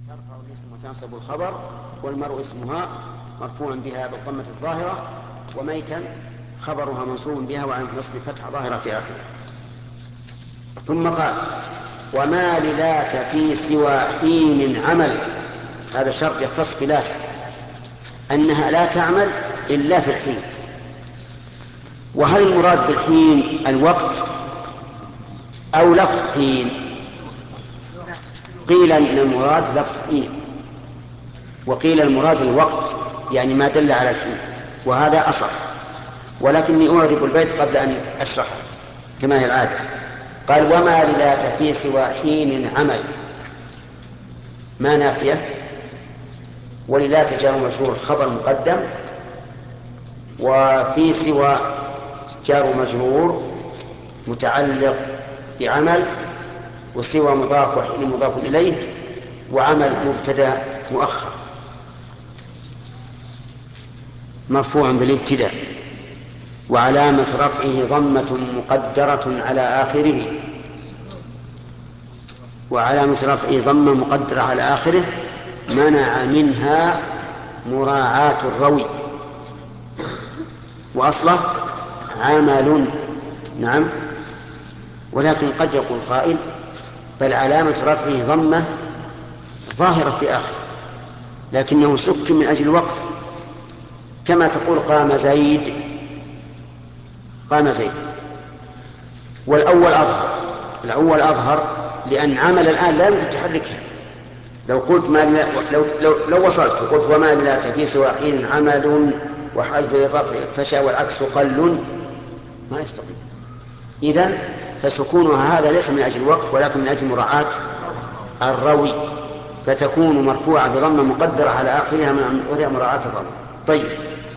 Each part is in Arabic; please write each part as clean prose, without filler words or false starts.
ترفع الاسم وتنصب الخبر، والمرء اسمها مرفوع بها بالضمة الظاهرة، وميتا خبرها منصوب بها وعن نصب فتح ظاهرة في آخره. ثم قال: وما للات في سوى حين عمل. هذا شرط يختص بلات، أنها لا تعمل إلا في الحين. وهل المراد بالحين الوقت أو لفظ حين؟ قيل إن المراد لفظ حين، وقيل المراد الوقت، يعني ما دل على الحين، وهذا أصح. ولكني أعرب البيت قبل أن أشرحه كما هي العادة. قال: وما للات في سوى حين عمل، ما نافية، وللات جار مجرور خبر مقدم، وفي سوى جار مجرور متعلق بعمل، وسوى مضاف وحين مضاف إليه، وعمل مبتدأ مؤخر مرفوع بالابتداء، وعلامة رفعه ضمة مقدرة على آخره، وعلامة رفعه ضمة مقدرة على آخره منع منها مراعاة الروي، وأصله عمل. نعم. ولكن قد يقول قائل: بل علامة رفعه ضمة ظاهرة في آخر، لكنه سك من أجل الوقف، كما تقول قام زيد، قام زيد. والأول أظهر لأن عمل الآن لا يمكن تحركها. لو قلت لو وصلت وقلت: وما للات في سوى حين عمل وحذف الرفع فشى والعكس قل، ما يستقيم. إذن فسكونها هذا ليس من أجل الوقف، ولكن من أجل مراعاة الروي، فتكون مرفوعة بضمة مقدرة على آخرها من مراعاة الروي. طيب،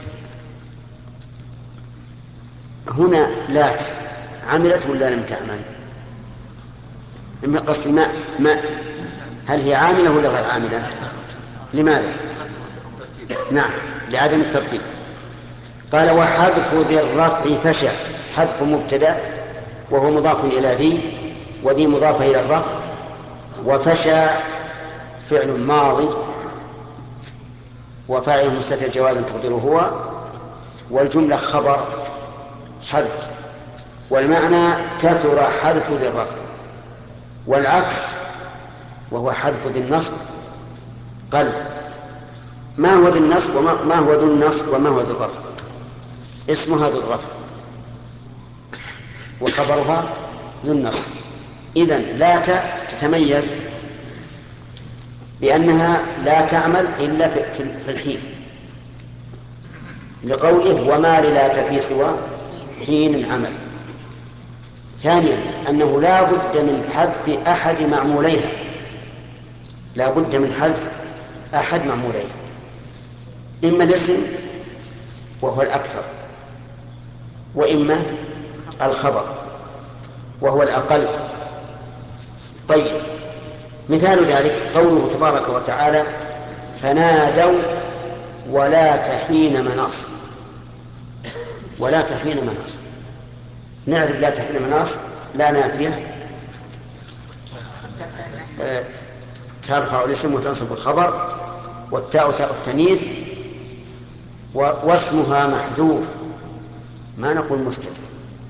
هنا لات عملت ولا لم تعمل؟ قصدي ما هل هي عاملة ولا غير عاملة؟ لماذا؟ نعم، لعدم الترتيب. قال: وحذف ذي الرفع فشى، حذف مبتدأ وهو مضاف إلى ذي، وذي مضافة إلى الرفع، وفشى فعل ماضي وفاعل مستتر جوازا تقديره هو، والجملة خبر حذف، والمعنى كثر حذف ذي الرفع. والعكس وهو حذف ذي النصب قل. ما هو ذي النصب وما هو ذو النصب وما هو ذي الرفع؟ اسمها ذو الرفع وخبرها ذو النصب. إذن لا تتميز بأنها لا تعمل إلا في الحين، لقوله: وما للات في سوى حين عمل. ثانيا أنه لا بد من حذف أحد معموليها، لا بد من حذف أحد معموليها، إما الاسم وهو الأكثر، وإما الخبر وهو الأقل. طيب، مثال ذلك قوله تبارك وتعالى: فنادوا ولا تحين مناص. ولا تحين مناص، نعرف لا تحين مناص لا نافية، ترفع الاسم وتنصب الخبر، والتاء تاء التانيث، واسمها محذوف، ما نقول مستتر،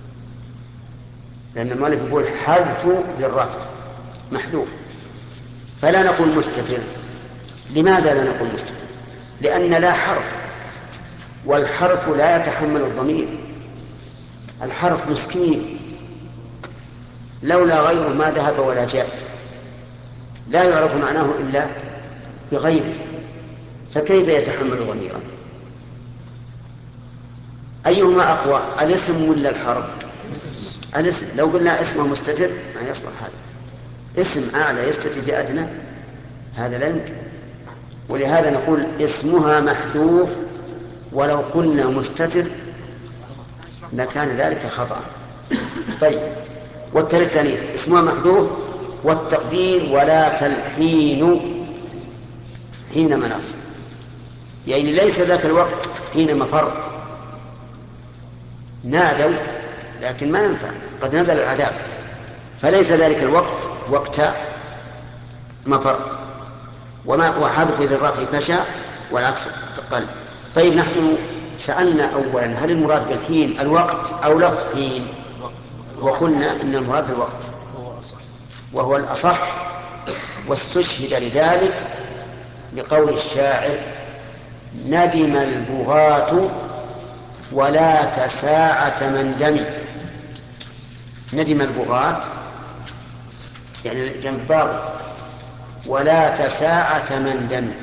لأن المؤلف يقول حذف ذي الرفع محذوف، فلا نقول مستتر. لماذا لا نقول مستتر؟ لأن لا حرف، والحرف لا يتحمل الضمير. الحرف مسكين، لولا غيره ما ذهب ولا جاء، لا يعرف معناه إلا بغيره، فكيف يتحمل ضميرا؟ أيهما أقوى، الاسم ولا الحرف؟ الاسم. لو قلنا اسمه مستتر ما يصلح هذا، اسم أعلى يستتر في أدنى، هذا لا يمكن. ولهذا نقول اسمها محذوف، ولو قلنا مستتر لكان ذلك خطأ. طيب، والتالي التانيث اسمها محذوف، والتقدير ولا تلحين حين مناص، يعني ليس ذاك الوقت حين مفر. نادوا لكن ما ينفع، قد نزل العذاب، فليس ذلك الوقت وقت مفر. وحذف ذي الرفع فشى والعكس قل. طيب نحن سألنا أولا هل المراد بالحين الوقت أو لفظ حين، وقلنا إن المراد الوقت وهو الأصح، واستشهد لذلك بقول الشاعر: ندم البغاة ولا تساعة من دم. ندم البغاة يعني جنب باغي، ولا تساعة من دم،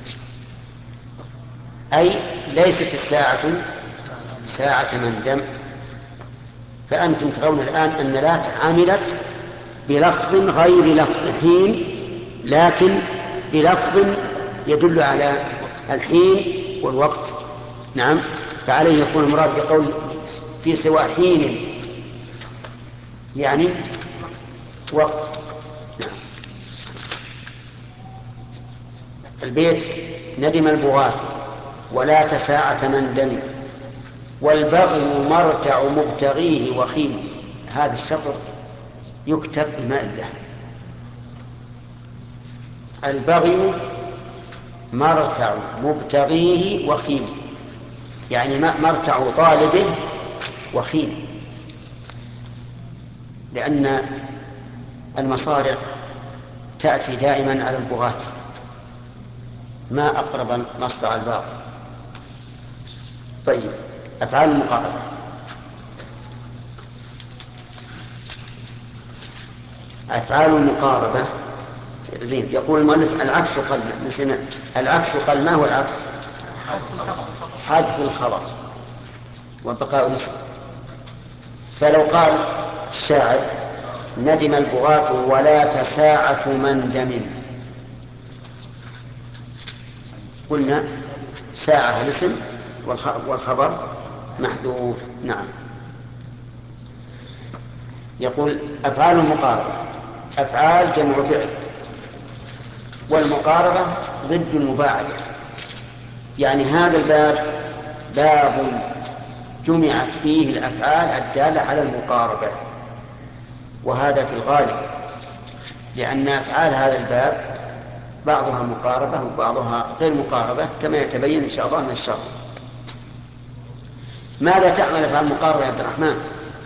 أي ليست الساعة ساعة من دم. فأنتم ترون الآن أن لا عملت بلفظ غير لفظ حين، لكن بلفظ يدل على الحين والوقت. نعم، فعليه يكون المراد بقول في سوى حين يعني وقت. نعم. البيت: ندم البغاة ولا تساعة من دم، والبغي مرتع مبتغيه وخيم. هذا الشطر يكتب بماء الذهب. البغي مرتع مبتغيه وخيم، يعني مرتع طالبه وخيم، لأن المصارع تأتي دائما على البغاة، ما أقرب مصدر الباغي. طيب، أفعال المقاربة: أفعال المقاربة زين. يقول المؤلف: العكس قل. نسينا العكس قل. ما هو العكس؟ حذف الخبر وبقاء الاسم. فلو قال الشاعر: ندم البغاة ولا تساعة من دم، قلنا ساعة الاسم والخبر محذوف. نعم. يقول: أفعال المقاربة: أفعال جمع فعل، والمقاربة ضد المباعدة. يعني هذا الباب باب جمعت فيه الأفعال الدالة على المقاربة، وهذا في الغالب، لأن أفعال هذا الباب بعضها مقاربة وبعضها غير مقاربة، كما يتبين إن شاء الله من الشرح. ماذا تعمل أفعال المقاربة يا عبد الرحمن؟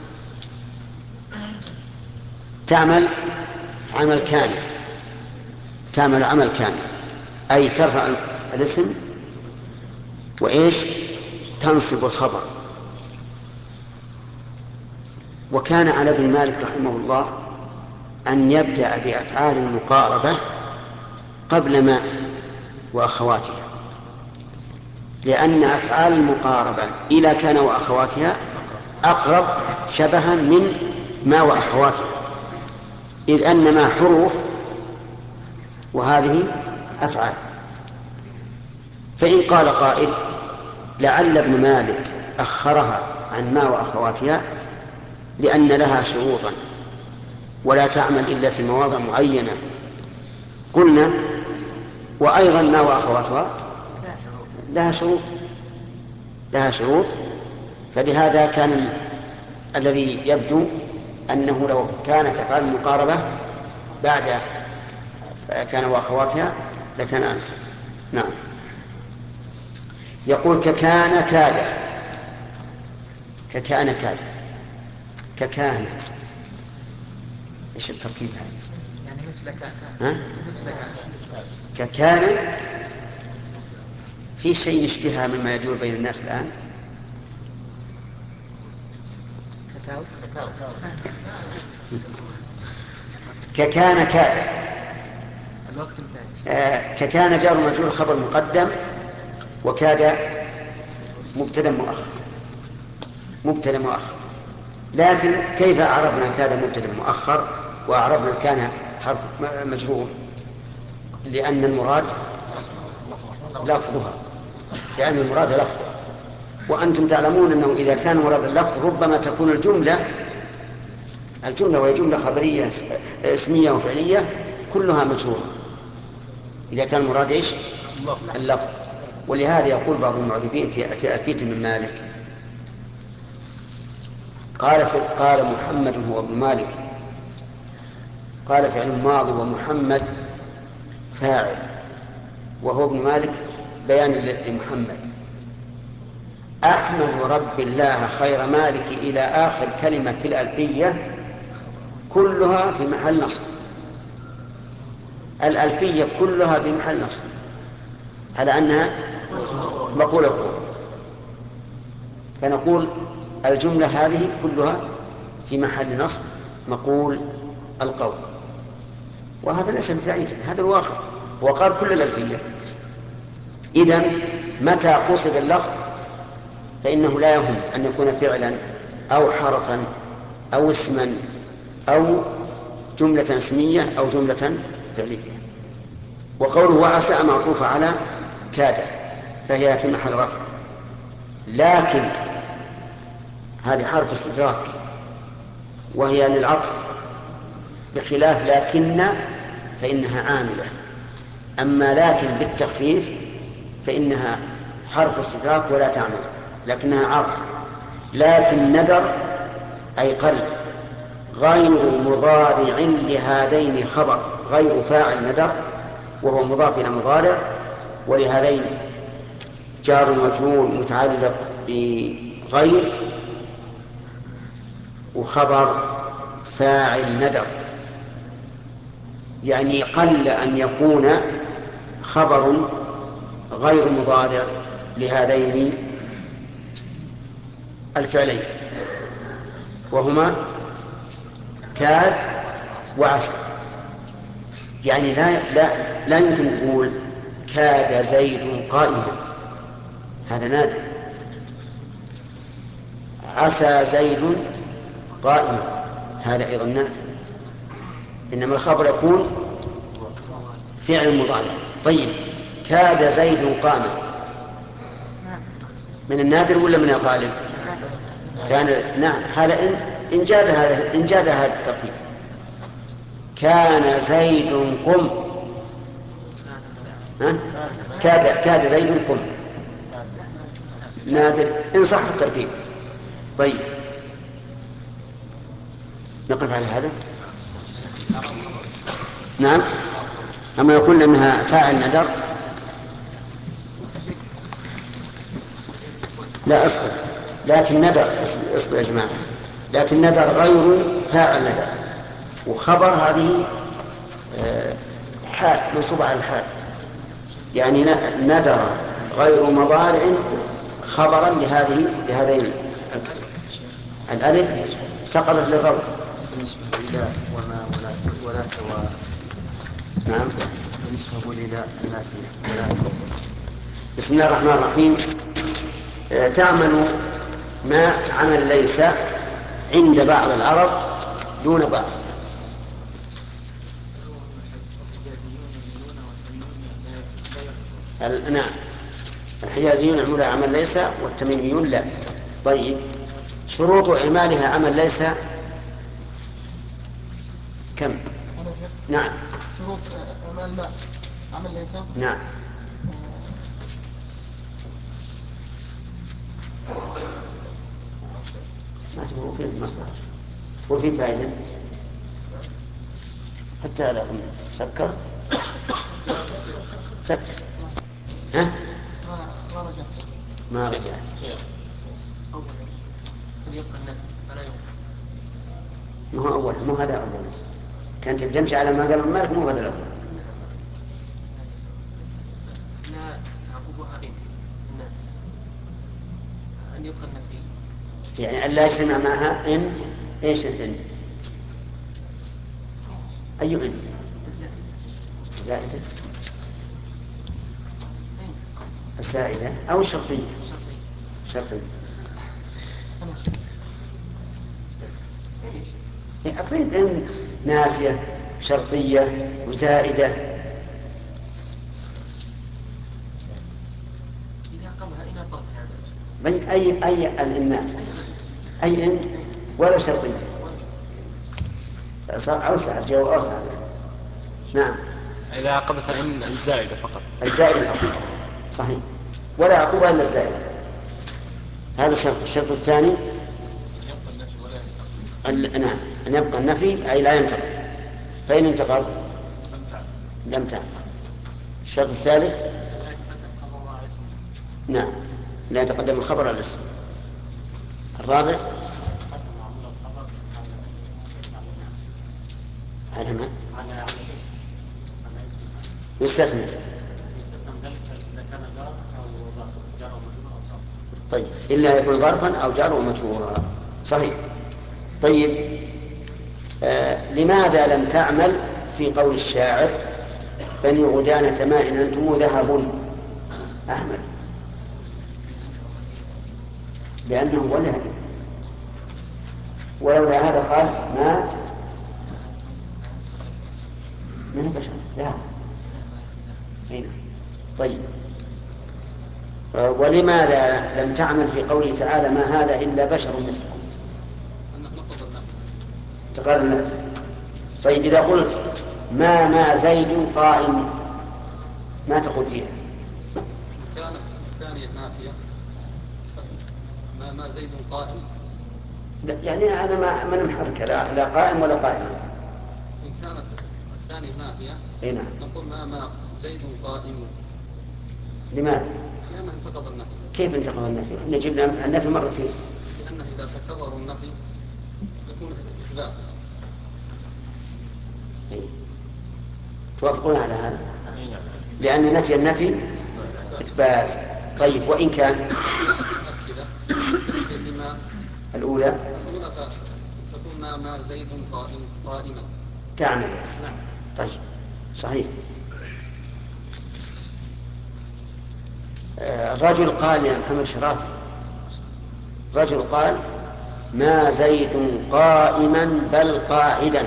تعمل عمل كان، تعمل عمل كان، أي ترفع الاسم وإيش؟ تنصب الخبر. وكان على ابن مالك رحمه الله أن يبدأ بأفعال المقاربة قبل ما وأخواتها، لأن أفعال المقاربة إلى كان وأخواتها أقرب شبها من ما وأخواتها، إذ أن ما حروف وهذه أفعال. فإن قال قائل: لعل ابن مالك أخرها عن ما وأخواتها لأن لها شروطا ولا تعمل إلا في مواضع معينة، قلنا: وأيضا ما وأخواتها لها شروط، لها شروط. فلهذا كان الذي يبدو أنه لو كانت أفعال المقاربة بعد كان وأخواتها لكان أنسب. نعم. يقول: ككان كاد. ككان كاد، ككان، ايش التركيب هذا؟ يعني مثل كان. ها؟ مثل كان. ككان في شيء يشبهها مما يدور بين الناس الآن؟ ككاو. ككان كاد. الوقت انتهى. ككان جار مجرور خبر مقدم، وكاد مبتدا مؤخر. مبتدا مؤخر. لكن كيف أعربنا كاد مبتدا مؤخر وأعربنا كان حرف مجرور؟ لأن المراد لفظها، لأن المراد لفظها. وأنتم تعلمون أنه إذا كان مراد اللفظ ربما تكون الجملة وهي جملة خبرية اسمية وفعلية كلها مجرورة إذا كان المراد إيش؟ اللفظ. ولهذا يقول بعض المعربين في ألفية من مالك: قال محمد هو ابن مالك، قال فعل ماضي ومحمد فاعل، وهو ابن مالك بيان لمحمد. أحمد رب الله خير مالك إلى آخر كلمة في الألفية كلها في محل نصب. الألفية كلها بمحل نصب على أنها مقول القول، فنقول الجملة هذه كلها في محل نصب مقول القول، وهذا ليس ببعيد، هذا الواقع، وقال كل الألفية. إذن متى قصد اللفظ فإنه لا يهم أن يكون فعلا أو حرفا أو اسما أو جملة اسمية أو جملة فعلية. وقوله وعسى معطوف على كاد فهي في محل رفع، لكن هذه حرف استدراك وهي للعطف، بخلاف لكن فإنها عاملة. أما لكن بالتخفيف فإنها حرف استدراك ولا تعمل، لكنها عطف. لكن ندر أي قل غير مضارع لهذين خبر، غير فاعل ندر وهو مضاف إلى مضارع، ولهذين جار مجرور متعلق بغير، وخبر فاعل ندر، يعني قل أن يكون خبر غير مضارع لهذين الفعلين وهما كاد وعسى. يعني لا يمكن نقول كاد زيد قائما، هذا نادر. عسى زيد قائما، هذا أيضا نادر. إنما الخبر يكون فعل مضارع. طيب كاد زيد قاما من النادر ولا من الغالب؟ كان نعم، هذا إن جاد هذا الترتيب. كان زيد قم، كاد زيد قم نادر إن صح الترتيب. طيب نقف على هذا. نعم، أما يقول أنها فاعل ندر لا أصبر، لكن ندر اصبر يا جماعة، لكن ندر غير فاعل ندر، وخبر هذه حال منصوب على الحال، يعني ندر غير مضارع خبرا لهذين الألف سقطت للغوث. بالنسبة إلى وما ولا نعم. بالنسبة إلى النافية ولا. بسم الله الرحمن الرحيم. تعمل ما عمل ليس عند بعض العرب دون بعض. نعم، الحجازيون يعملها عمل ليس والتميميون لا. طيب شروط إعمالها عمل ليس كم؟ نعم. شروط إعمال ما عمل ليس. نعم. ما تقول في مصلحة وفي فائدة حتى هذا سكر سكر. ها؟ ما رجعت. ما هو أول، مو هذا أول، كانت تمشي على ما قال المالك، مو هذا الأول. لا تعقبها أن يبقى النفي، يعني أن لا يجتمع معها إن. إيش الإن؟ أي إن؟ زائدة، الزائدة أو الشرطية؟ شرطية. طيب إن نافية شرطية وزائدة. إذا قبلها إلى طرف أي الإنات، أي إن ولا شرطية، صار أوسع، الجواب أوسع. نعم، إذا عقبتها إن الزائدة فقط. الزائدة فقط صحيح، ولا عقوبة إلا الزائدة. هذا الشرط. الشرط الثاني يبقى النفي ولا ينتقل. نعم، أن يبقى النفي أي لا ينتقل، فإن انتقل لم تعد. الشرط الثالث نعم لا يتقدم الخبر على الاسم. الرابع على ما يستثنى. طيب إلا يكون ظرفا أو جار ومجرورا. صحيح. طيب لماذا لم تعمل في قول الشاعر بني غدانة ما إن أنتم ذهب؟ أحمد. لأنه ولا ولولا هذا قال ما من بشر ذهب. هنا. طيب ولماذا لم تعمل في قوله تعالى ما هذا إلا بشر مثلكم؟ تقال النفي. طيب إذا قلت ما زيد قائم ما تقول فيها؟ كانت الثانية نافية. ما زيد قائم. يعني أنا ما نمحرك لا قائم ولا قائم. إن كانت الثانية نافية نعم. نقول ما زيد قائم. لماذا؟ لأنه انتقض النفي. كيف انتقض النفي؟ نجيب النفي مرتين. لأنه إذا تكرر النفي يكون إثبات. توافقون على هذا؟ لأن نفي النفي إثبات. طيب وإن كان الأولى فتكون ما زيد قائما تعمل. طيب صحيح. الرجل قال يا محمد شرافي، رجل قال ما زيد قائما بل قاعدا.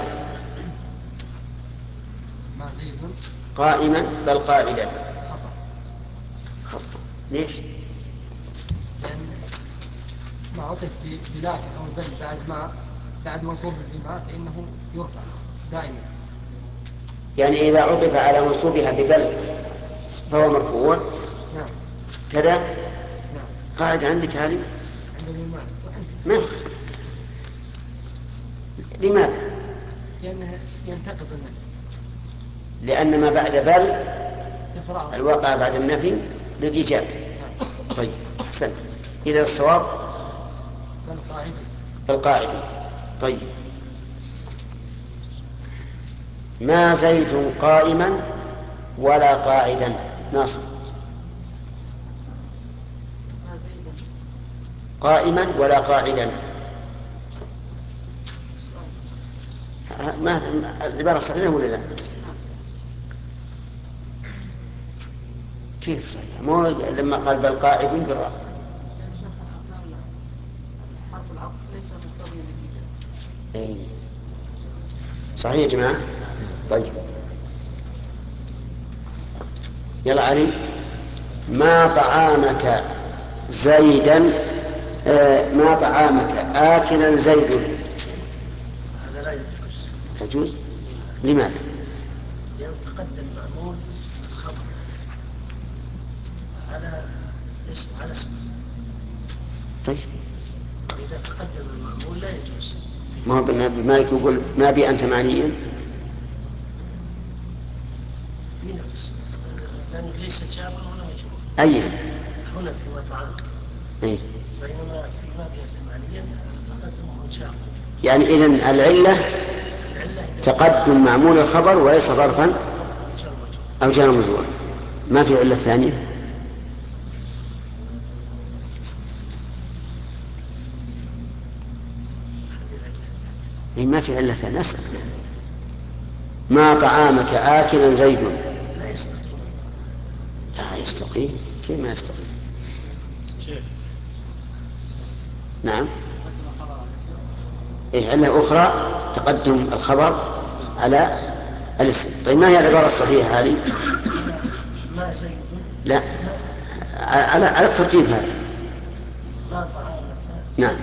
ما زيد قائما بل قاعدا. خطأ. ليش؟ لأن ما عطف بلكن أو بل بعد منصوب بما فإنه يرفع دائما. يعني إذا عطف على منصوبها ببل فهو مرفوع. نعم. كذا. نعم. قاعد عندك هذه؟ عندنا ما لماذا؟ لأنه ينتقد النفي. لأن ما بعد بل الواقع بعد النفي للإيجاب. طيب أحسنت. إذا الصواب القاعدة. طيب ما زيد قائما ولا قاعدا. ناصر. قائما ولا قاعدا. ما العبارة صحيحة ولا لا؟ كيف صحيح؟ مو لما قال بل قاعد بالرفع. حرف العطف ليس مقتضيا اي صحيح يا جماعة. طيب يلا علي. ما طعامك زيدا ما طعامك آكلا زيد. هذا لا يجوز. يجوز؟ لماذا؟ لأنه تقدم معمول الخبر على اسم. طيب إذا تقدم المعمول لا يجوز. ما هو ابن مالك يقول ما بي أنت معنيا. لأنه ليس جارا ولا مجرور. أي هنا في مطعم. بينما في ما بي أنت معنيا تقدمه جار. يعني إذن العلة تقدم معمول الخبر وليس ظرفا أو جار مجرور. ما في علة ثانية. ما في علة ثانية. أسأل. ما طعامك آكلا زيد. لا يستقيم. كيف ما يستقيم؟ نعم. علة أخرى تقدم الخبر على الاسم. طيب ما هي العبارة الصحيحة هذه؟ ما زيد. لا على الترتيب هذا. ما طعامك. نعم.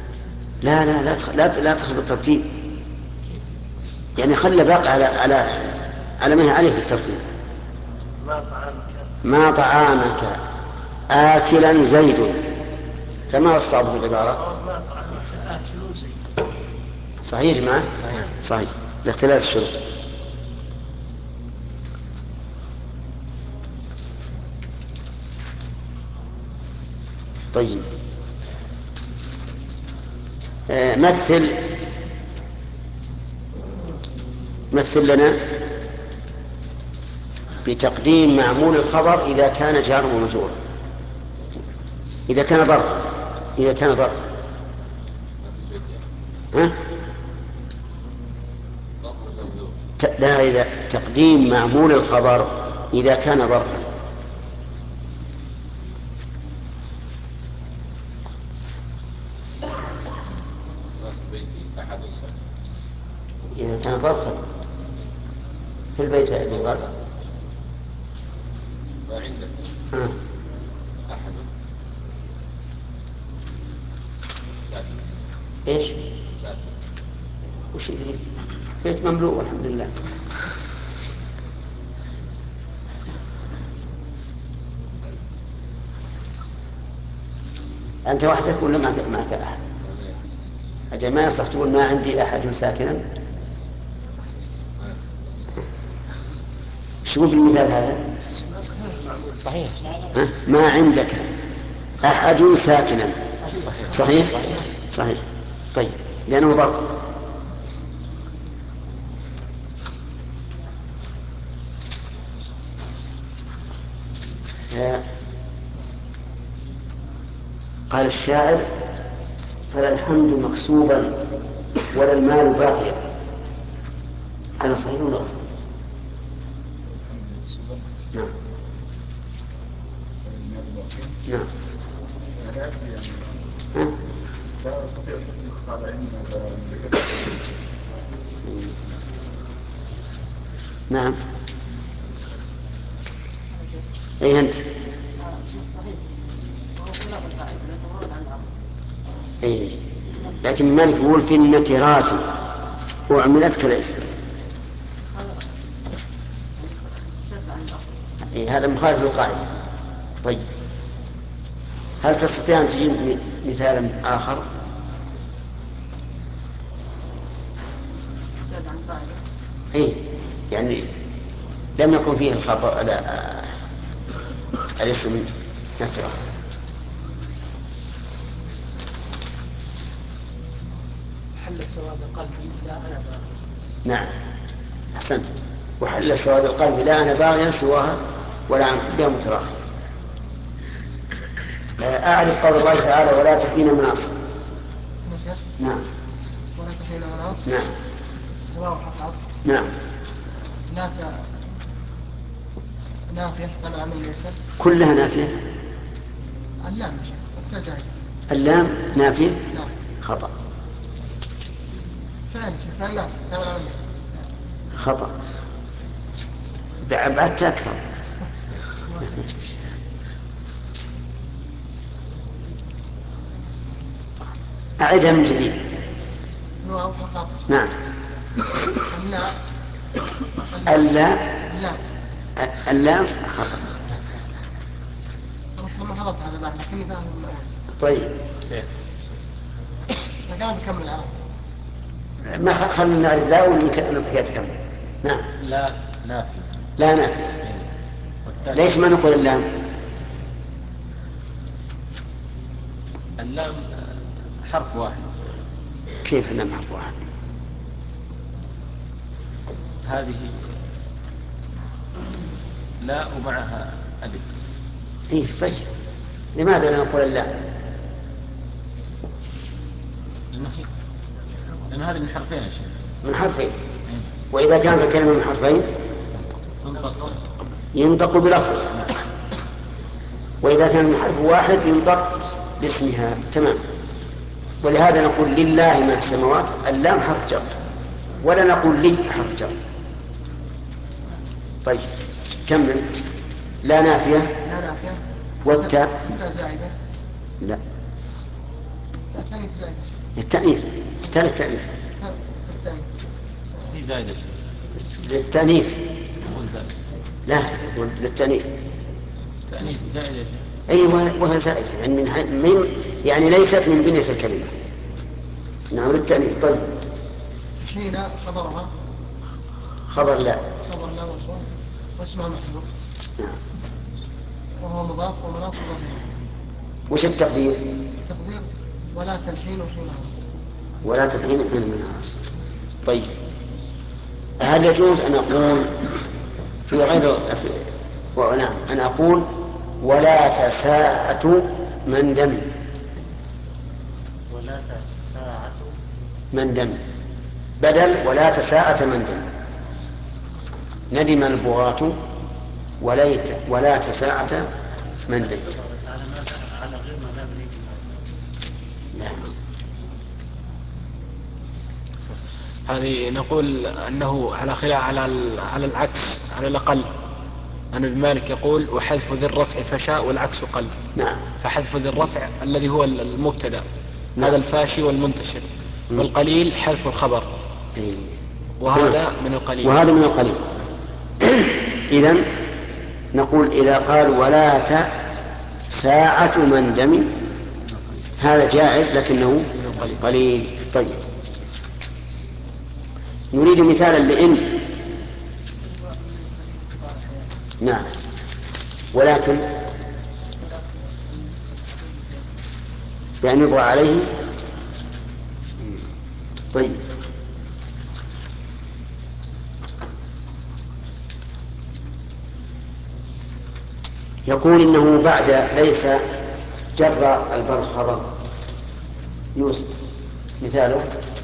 لا تخرب الترتيب. يعني خلي باقي على ما هي عليه في الترتيب. ما طعامك آكلا زيد. كما هو الصواب في العبارة. ما طعامك آكل زيد. صحيح يا جماعة؟ صحيح لاختلاف الشروط. طيب. مثل لنا بتقديم معمول الخبر إذا كان جار ومجرور، إذا كان ظرفا ها؟ لا، إذا تقديم معمول الخبر إذا كان ظرفا. إذا كان ظرفا في البيت اللي قال ما عندك أحد ايش؟ وش اللي بيت مملوء والحمد لله. أنت وحدك ولا معك أحد؟ أجل ما يصلح تقول ما عندي أحد ساكنا. شو في المثال هذا؟ صحيح. ما عندك أحد ساكنا. صحيح. طيب، لأنه ظرف. قال الشاعر: فلا الحمد مكسوبا ولا المال باقيا. هذا صحيح ولا غلط؟ نعم. نعم. لا أستطيع التطبيق على علم نعم. أي أنت؟ صحيح. وهو خلاف القاعدة لأنه ورد عن العرب. أي، لكن مالك يقول في النكرات أعملت كالاسم. هذا مخالف للقاعدة. طيب، هل تستطيع أن تجيب مثالا آخر؟ إيه، يعني لم يكن فيه الخبر الاسم نكرة. حل سواد قلبي لا أنا باغي. نعم، أحسنت. وحل سواد القلب لا أنا باغيا سواها ولا عن حبها متراخيا. أعرف قول الله تعالى: ولا تحين مناص. نعم. ولا تحين مناص. نعم. جواب حق عطف. نعم. لا نافية تبع من الاسم. كلها نافية. اللام يا شيخ والتزايد. اللام نافية. نعم. خطأ. فعلا شيخ، فعلا ناس تبع من الاسم. خطأ. بعدت أكثر. أعدها من جديد. جواب حق عطف. نعم. اللام خطأ. رسل ما حضرت هذا بعد لكني فاهم من الأول. طيب، فقام بكمل العام. ما خلنا نعرف لا ونعطيك تكمل. نعم. لا نافي. لا نافي. ليش ما نقول اللام؟ اللام حرف واحد. كيف اللام حرف واحد؟ هذه لا ومعها ألف. إيه طيب، لماذا لا نقول اللام؟ لأن هذه من حرفين يا شيخ. من حرفين. وإذا كانت الكلمة من حرفين ينطق بلفظ. وإذا كان من حرف واحد ينطق باسمها. تمام. ولهذا نقول لله ما في السماوات، اللام حرف جر، ولا نقول لي حرف جر. طيب، كمل. لا نافية. لا نافية. والتاء زائدة. لا، الثانية زائدة. التأنيث. التأنيث. هي زائدة شيء. للتأنيث. لا، للتأنيث. تأنيث زائدة شيء. أيوة، وهي زائدة يعني ليست من بنية الكلمة. نعم، للتأنيث. طيب. حين خبرها. خبر لا. خبر لا مرفوع واسمها محذوف. نعم. وهو مضاف ومناصب ضمير. وش التقدير؟ التقدير ولا تلحين حين عرس. ولا تلحين حين من عرس. طيب هل يجوز أن أقول في غير نعم أن أقول ولا تساعة من دم؟ ولا ساعة من دم بدل ولا تساءة من دم. ندم البغاة ولا تساءة من دم. بس على ماذا؟ على غير ما نبني. لا. هذه نقول أنه على خلاف على العكس على الأقل. أنا ابن مالك يقول وحذف ذي الرفع فشاء والعكس قل. نعم. فحذف ذي الرفع الذي هو المبتدأ نعم. هذا الفاشي والمنتشر. والقليل حذف الخبر. وهذا من القليل. وهذا من القليل. إذن نقول إذا قال ولا ساعة من دم هذا جائز لكنه قليل. طيب نريد مثالا لإن. نعم ولكن بأن يضع عليه. طيب يقول إنه بعد ليس جر البر خبر. يوسف مثاله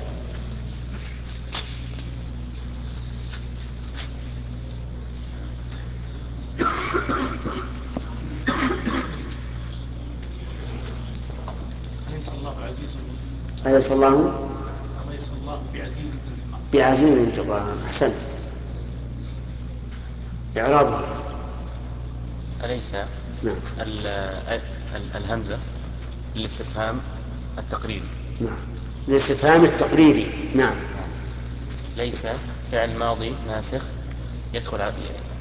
أليس الله عزيز؟ أليس الله أليس الله بعزيز الانتقام؟ بعزيز الانتقام. أحسنت. إعرابها أليس نعم. الهمزة للاستفهام التقريري. نعم للاستفهام التقريري. نعم. ليس فعل ماضي ناسخ يدخل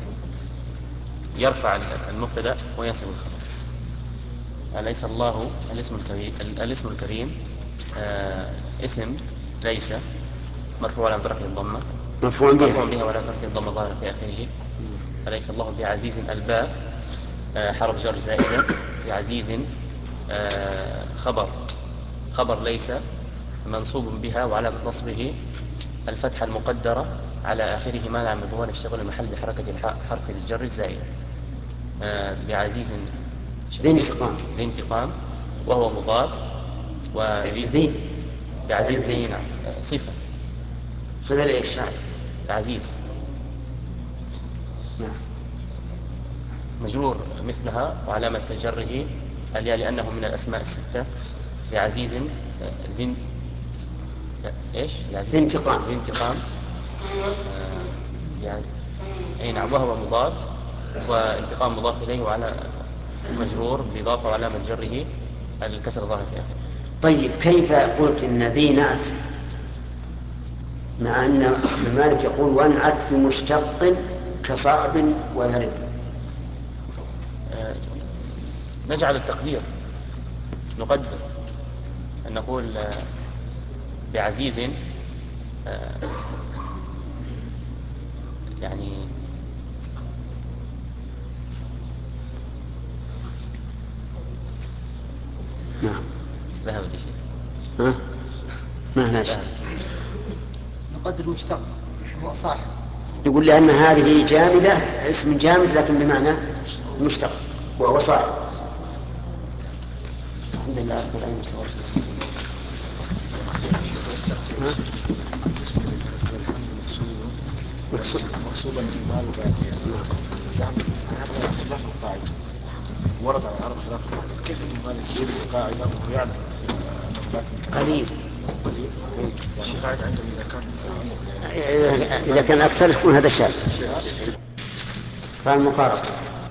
يرفع المبتدأ وينصب الخبر. أليس الله الاسم الكريم اسم ليس مرفوع على رفعه الضمة مرفوع بها ولا رفعه الضمة ظاهرة في آخره. أليس الله بعزيز الباء حرف جر زائدة بعزيز خبر ليس منصوب بها وعلى نصبه الفتحة المقدرة على آخره مانع من ظهور الشغل المحل بحركة الحاء حرف الجر الزائدة. بعزيز ذي انتقام وهو مضاف وذي بعزيز ذي نعم صفة ليش؟ نعم عزيز نعم. مجرور مثلها وعلامة جره الياء لأنه من الأسماء الستة. بعزيز ذي انتقام يعني أي نعم وهو مضاف وانتقام مضاف إليه وعلى مجرور بالإضافة وعلامة جره الكسر ظاهر في آخره. طيب كيف قلت إن ذي نعت مع أن ابن مالك يقول وانعت بمشتق كصعب ويرب؟ نجعل التقدير نقدر أن نقول بعزيز يعني نعم ذهب الشيء. ما هنا شيء. نقدر مشتق هو صاحب. يقول لأن هذه جامدة اسم جامد لكن بمعنى مشتق وهو صاحب. الحمد لله رب العالمين. مقصودا في المال وبعدين هذا خلاف القاعدة. ورد على العرب خلاف القاعدة. كيف ابن مالك يجيب القاعدة وهو يعلم أنه لكن قليل يعني القاعدة عندهم إذا كان أكثر يكون هذا شاذ. فالمقاربة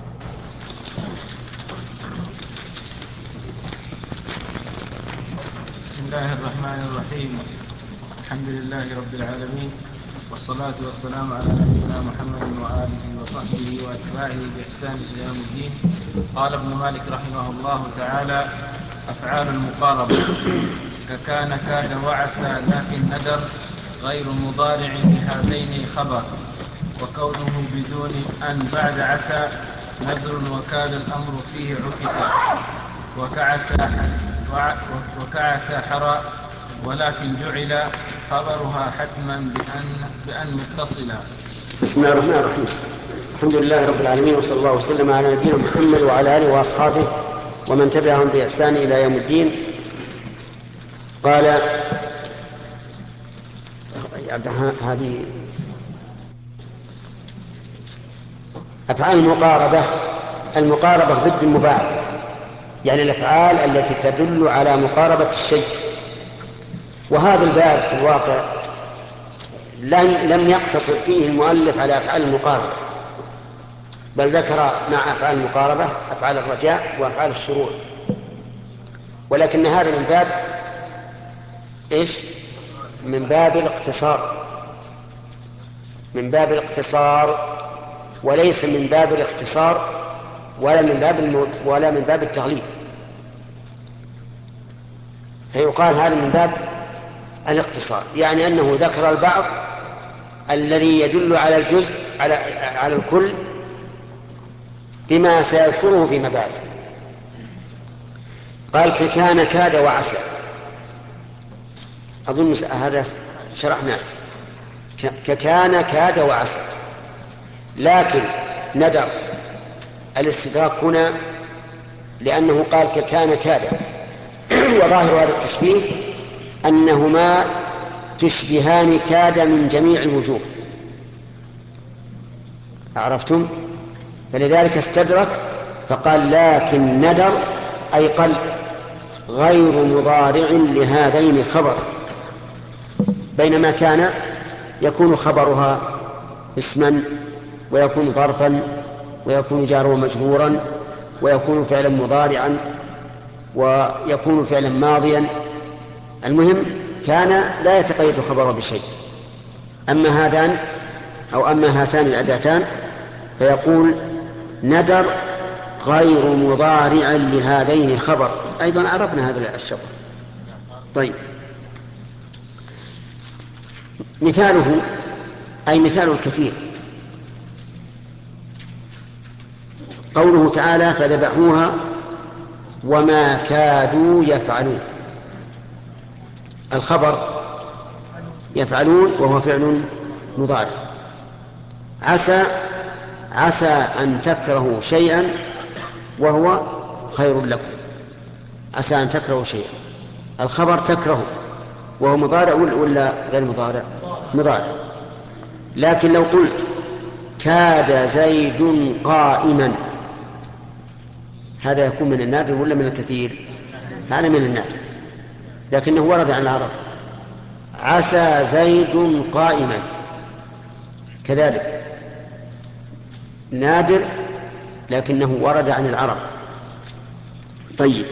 بسم الله الرحمن الرحيم. الحمد لله رب العالمين والصلاة والسلام على نبينا محمد وآله وصحبه وأتباعه بإحسان إلى يوم الدين. قال ابن مالك رحمه الله تعالى: أفعال المقاربة ككان كاد وعسى لكن ندر غير مضارع لهذين خبر وكونه بدون أن بعد عسى نزر وكاد الأمر فيه عكسا. وكعسى حرى، ولكن جعل خبرها حتما بأن متصلا. بسم الله الرحمن الرحيم. الحمد لله رب العالمين، وصلى الله وسلم على نبينا محمد وعلى آله وأصحابه ومن تبعهم بإحسان إلى يوم الدين. قال هذه أفعال المقاربة ضد المباعدة، يعني الأفعال التي تدل على مقاربة الشيء. وهذا الباب في الواقع لم يقتصر فيه المؤلف على أفعال المقاربة، بل ذكر مع أفعال المقاربة أفعال الرجاء وأفعال الشروع، ولكن هذا من باب من باب الاقتصار، وليس من باب الاختصار ولا من باب التغليب. فيقال هذا من باب الاقتصار، يعني أنه ذكر البعض الذي يدل على الجزء على الكل بما سيذكره فيما بعد. قال ككان كاد وعسى، أظن هذا شرحناه. ككان كاد وعسى، لكن ندر الاستدراك هنا لأنه قال ككان كاد، وظاهر هذا التشبيه أنهما تشبهان كاد من جميع الوجوه، عرفتم؟ فلذلك استدرك فقال لكن ندر أي قل غير مضارع لهذين خبر، بينما كان يكون خبرها اسما ويكون ظرفا ويكون جارا ومجرورا ويكون فعلا مضارعا ويكون فعلا ماضيا. المهم كان لا يتقيد خبره بشيء. أما هاتان الأداتان فيقول ندر غير مضارع لهذين خبر. أيضا عرفنا هذا الشطر. طيب، مثاله أي مثال الكثير قوله تعالى فذبحوها وما كادوا يفعلون. الخبر يفعلون وهو فعل مضارع. عسى أن تكرهوا شيئا وهو خير لكم. عسى أن تكرهوا شيئا، الخبر تكره وهو مضارع ولا غير مضارع؟ مضارع. لكن لو قلت كاد زيد قائما، هذا يكون من النادر ولا من الكثير؟ هذا من النادر، لكنه ورد عن العرب. عسى زيد قائما كذلك نادر لكنه ورد عن العرب. طيب،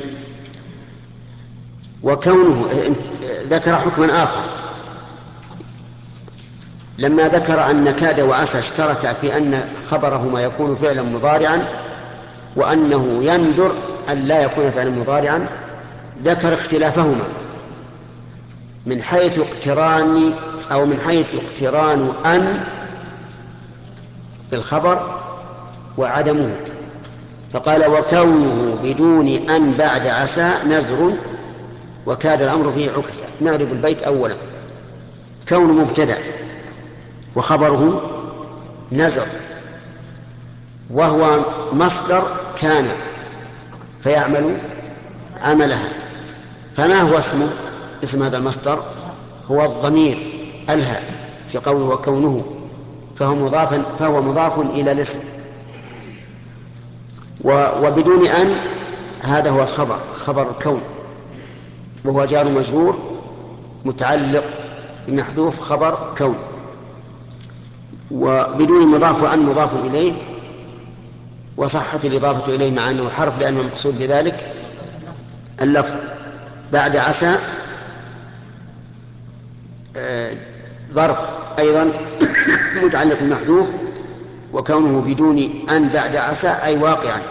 وكونه ذكر حكما آخر لما ذكر أن كاد وعسى اشترك في أن خبرهما يكون فعلا مضارعا وأنه يندر أن لا يكون فعلا مضارعا. ذكر اختلافهما من حيث اقتران أن بالخبر وعدمه. فقال وكونه بدون أن بعد عسى نزر وكاد الأمر فيه عكسا. نعرف البيت أولا. كون مبتدأ وخبره نزر وهو مصدر كان فيعمل عملها. فما هو اسم هذا المصدر؟ هو الضمير الها في قوله وكونه، فهو مضاف إلى الاسم. وبدون أن هذا هو خبر الكون، وهو جار مجرور متعلق بمحذوف خبر كون. وبدون مضاف وأن مضاف إليه، وصحت الإضافة إليه مع أنه حرف لأنه المقصود بذلك اللفظ. بعد عسى ظرف أيضا متعلق بمحذوف، وكونه بدون أن بعد عسى أي واقعا،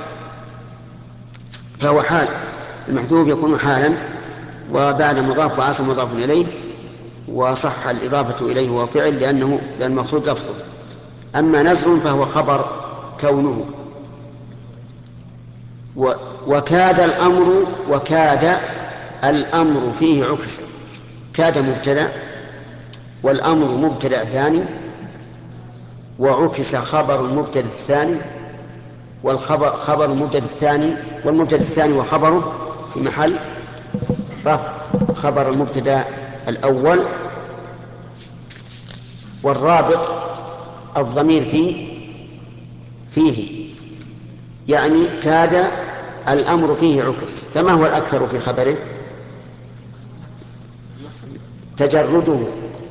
فهو حال. المحذوف يكون حالا وبعد مضاف وعسى مضاف إليه، وصح الإضافة إليه هو فعل لأن المقصود لفظه. أما نزر فهو خبر كونه، وكاد الأمر فيه عكس. كاد مبتدأ والأمر مبتدأ ثاني، وعكس خبر المبتدأ الثاني، خبر المبتدأ الثاني، والمبتدأ الثاني وخبره في محل رفع خبر المبتدأ الأول، والرابط الضمير فيه، يعني كاد الأمر فيه عكس. فما هو الأكثر في خبره؟ تجرده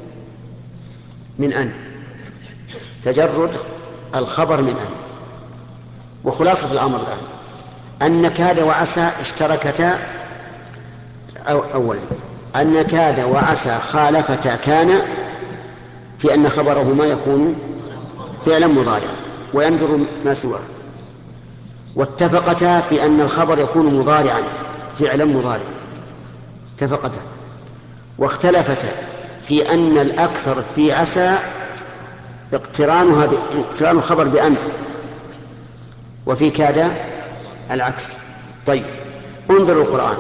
من أن، تجرد الخبر من أن. وخلاصة الأمر الآن أن كاد وعسى اشتركتا، أولا أن كاد وعسى خالفتا كان في أن خبرهما يكون فعلا مضارعا ويندر ما سواه، واتفقتا في أن الخبر يكون مضارعا فعلا مضارعا، اتفقتا. واختلفتا في أن الأكثر في عسى اقتران الخبر بأن، وفي كاد العكس. طيب انظروا القرآن،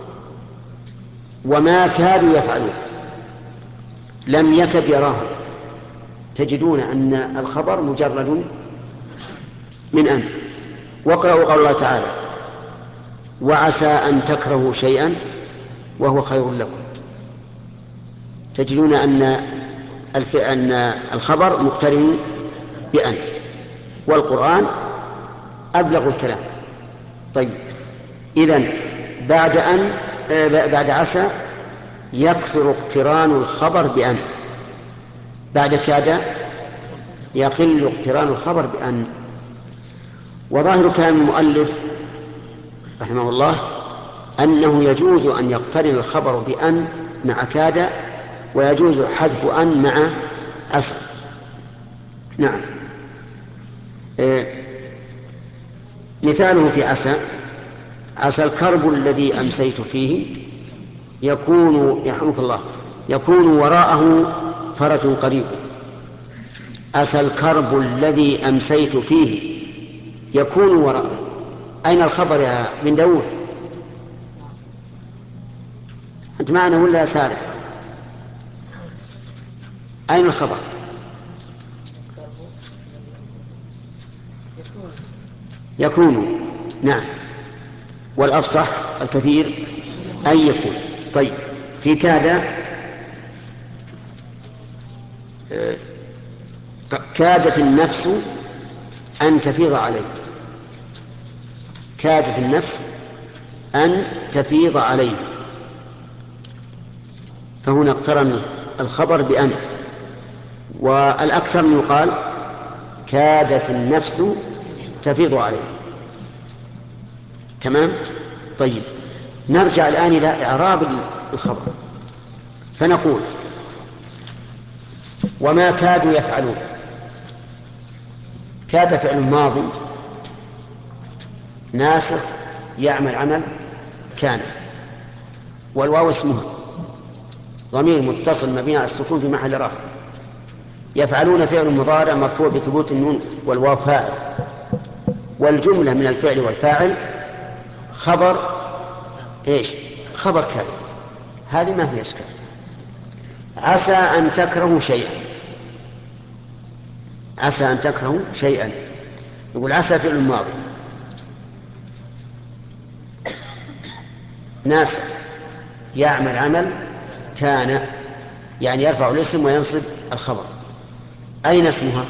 وما كادوا يفعلون، لم يكد يراه، تجدون أن الخبر مجرد من أن. واقرأوا قول الله تعالى: وعسى أن تكرهوا شيئا وهو خير لكم. تجدون أن الخبر مقترن بأن، والقرآن أبلغ الكلام. طيب إذن بعد عسى يكثر اقتران الخبر بأن، بعد كاد يقل اقتران الخبر بأن. وظاهر كلام المؤلف رحمه الله أنه يجوز أن يقترن الخبر بأن مع كاد، ويجوز حذف أن مع عسى. نعم. مثاله في عسى: عسى الكرب الذي أمسيت فيه يكون، يرحمك الله، يكون وراءه فرج قريب. عسى الكرب الذي أمسيت فيه يكون وراءه. أين الخبر يا بن داود؟ أنت معنا ولا يا سالم؟ أين الخبر؟ يكون. نعم، والأفصح الكثير أن يكون. طيب في كاد كادت النفس أن تفيض عليه، كادت النفس أن تفيض عليه، فهنا اقترن الخبر بأن. والأكثر من يقال كادت النفس تفيض عليه. تمام. طيب نرجع الآن إلى إعراب الخبر، فنقول: وما كادوا يفعلون. كاد فعل ماضي ناسخ يعمل عمل كان، والواو اسمها ضمير متصل مبني على السكون في محل رفع. يفعلون فعل مضارع مرفوع بثبوت النون والواو فاعل، والجملة من الفعل والفاعل خبر ايش؟ خبر كان. هذه ما في اشكال. عسى ان تكرهوا شيئا، عسى ان تكرهوا شيئا، يقول عسى فعل ماضي ناسخ يعمل عمل كان، يعني يرفع الاسم وينصب الخبر. أين اسمها؟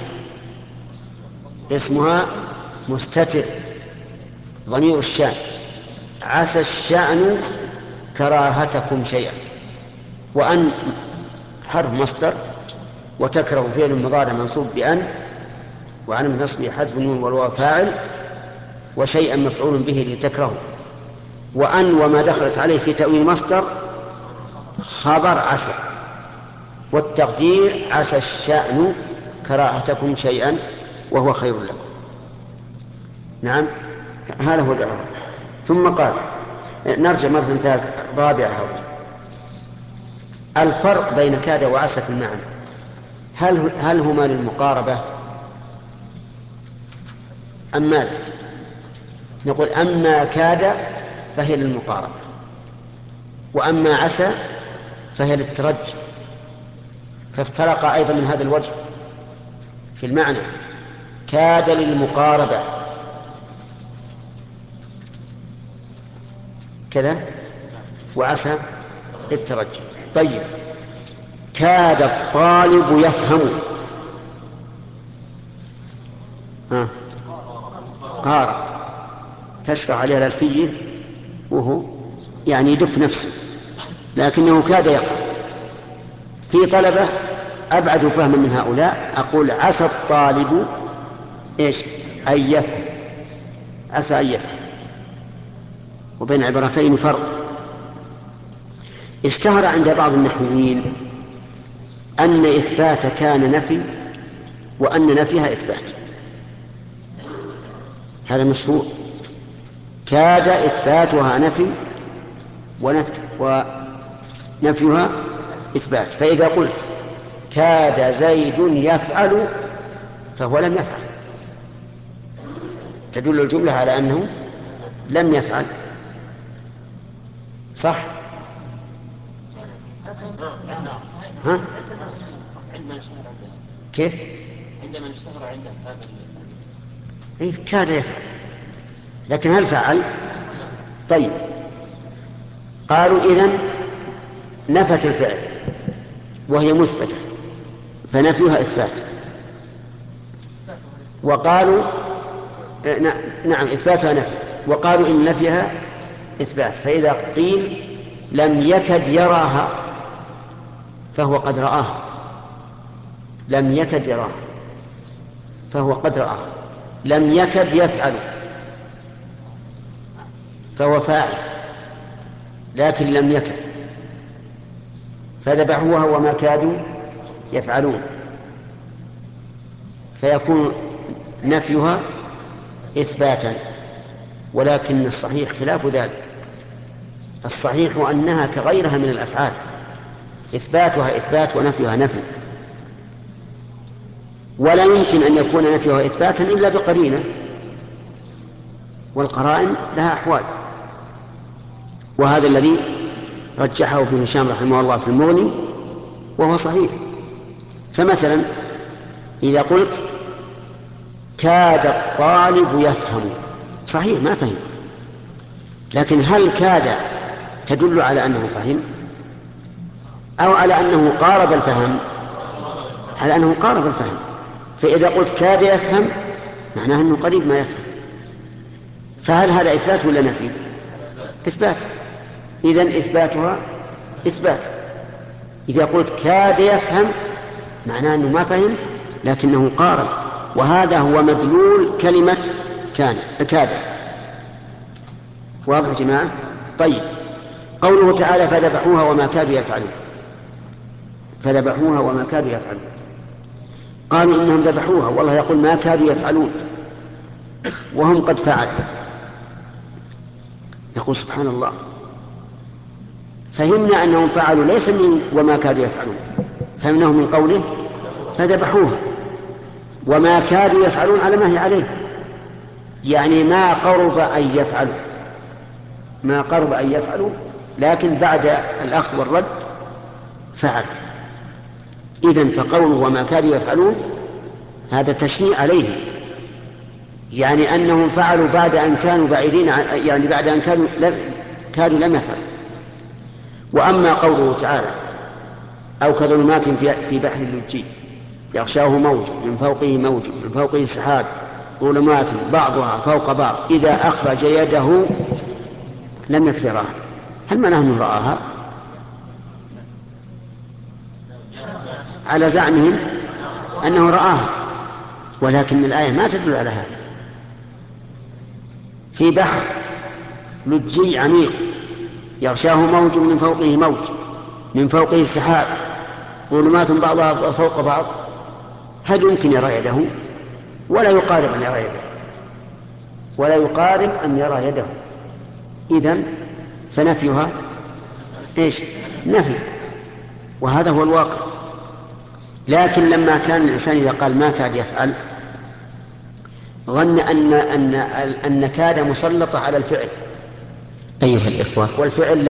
اسمها مستتر ضمير الشأن. عسى الشأن كراهتكم شيئا، وأن حرف مصدر، وتكره فعل مضارع منصوب بأن، وعلامة نصبه حذف النون والواو فاعل، وشيئا مفعول به لتكرهوا. وأن وما دخلت عليه في تأويل مصدر خبر عسى، والتقدير عسى الشأن كراهتكم شيئا وهو خير لكم. نعم، هذا هو الإعراب. ثم قال، نرجع مرة رابعة، الفرق بين كاد وعسى في المعنى، هل هما للمقاربة أم ماذا؟ نقول أما كاد فهي للمقاربة، وأما عسى فهي للترجي، فافترق أيضا من هذا الوجه في المعنى. كاد للمقاربة كذا، وعسى للترجي. طيب، كاد الطالب يفهم، قارب، تشرح عليها الألفية وهو يعني يدف نفسه، لكنه كاد يقرأ. في طلبة أبعد فهما من هؤلاء، أقول عسى الطالب إيش؟ أن يفهم، عسى أن يفهم، وبين عبارتين فرق. اشتهر عند بعض النحويين أن إثبات كان نفي، وأن نفيها إثبات، هذا مشهور. كاد إثباتها نفي ونفيها إثبات. فإذا قلت كاد زيد يفعل فهو لم يفعل، تدل الجملة على أنه لم يفعل، صح؟ ها؟ كيف؟ عندما اشتهر عندهم هذا إيه، كاد يفعل، لكن هل فعل؟ طيب، قالوا إذن نفت الفعل وهي مثبتة فنفيها إثبات، وقالوا نعم إثباتها نفي، وقالوا إن نفيها إثبات. فإذا قيل لم يكد يراها فهو قد رآها، لم يكد يراها فهو قد رآها. لم يكد يفعل فهو فاعل لكن لم يكد، فذبحوها وما كادوا يفعلون، فيكون نفيها إثباتا. ولكن الصحيح خلاف ذلك، الصحيح أنها كغيرها من الأفعال، إثباتها إثبات ونفيها نفي، ولا يمكن أن يكون نفيها إثباتا إلا بقرينة، والقرائن لها أحوال، وهذا الذي رجحه ابن هشام رحمه الله في المغني وهو صحيح. فمثلا إذا قلت كاد الطالب يفهم، صحيح ما فهم، لكن هل كاد تدل على أنه فهم أو على أنه قارب الفهم؟ على أنه قارب الفهم. فإذا قلت كاد يفهم معناه أنه قريب ما يفهم، فهل هذا إثبات ولا نفي؟ إثبات، إذن إثباتها إثبات. إذا قلت كاد يفهم معناه أنه ما فهم لكنه قارب، وهذا هو مدلول كلمة كاد. واضح يا جماعة؟ طيب، قوله تعالى فذبحوها وما كادوا يفعلون، فذبحوها وما كادوا يفعلون، قالوا إنهم ذبحوها، والله يقول ما كادوا يفعلون وهم قد فعلوا. يقول سبحان الله، فهمنا أنهم فعلوا ليس من وما كادوا يفعلون، فهمناه من قوله فذبحوها، وما كادوا يفعلون على ما هي عليه، يعني ما قرب أن يفعلوا، ما قرب أن يفعلوا، لكن بعد الأخذ والرد فعل. إذن فقوله وما كادوا يفعلون هذا تشنيع عليه، يعني أنهم فعلوا بعد أن كانوا بعيدين، يعني بعد أن كانوا لم يفعلوا. وأما قوله تعالى أو كظلمات في بحر اللجي يغشاه موج من فوقه موج من فوقه سحاب ظلمات بعضها فوق بعض إذا أخرج يده لم يكثرها، هل معناه أنه رآها؟ على زعمهم أنه رآها، ولكن الآية ما تدل على هذا. في بحر لجي عميق يغشاه موج من فوقه موج من فوقه سحاب ظلمات بعضها فوق بعض، هل يمكن يرى يده؟ ولا يقارب أن يرى يده، ولا يقارب أن يرى يده. إذن فنفيها إيش؟ نفي، وهذا هو الواقع. لكن لما كان الإنسان إذا قال ما كاد يفعل ظن أن النكاد مسلطة على الفعل أيها الإخوة، والفعل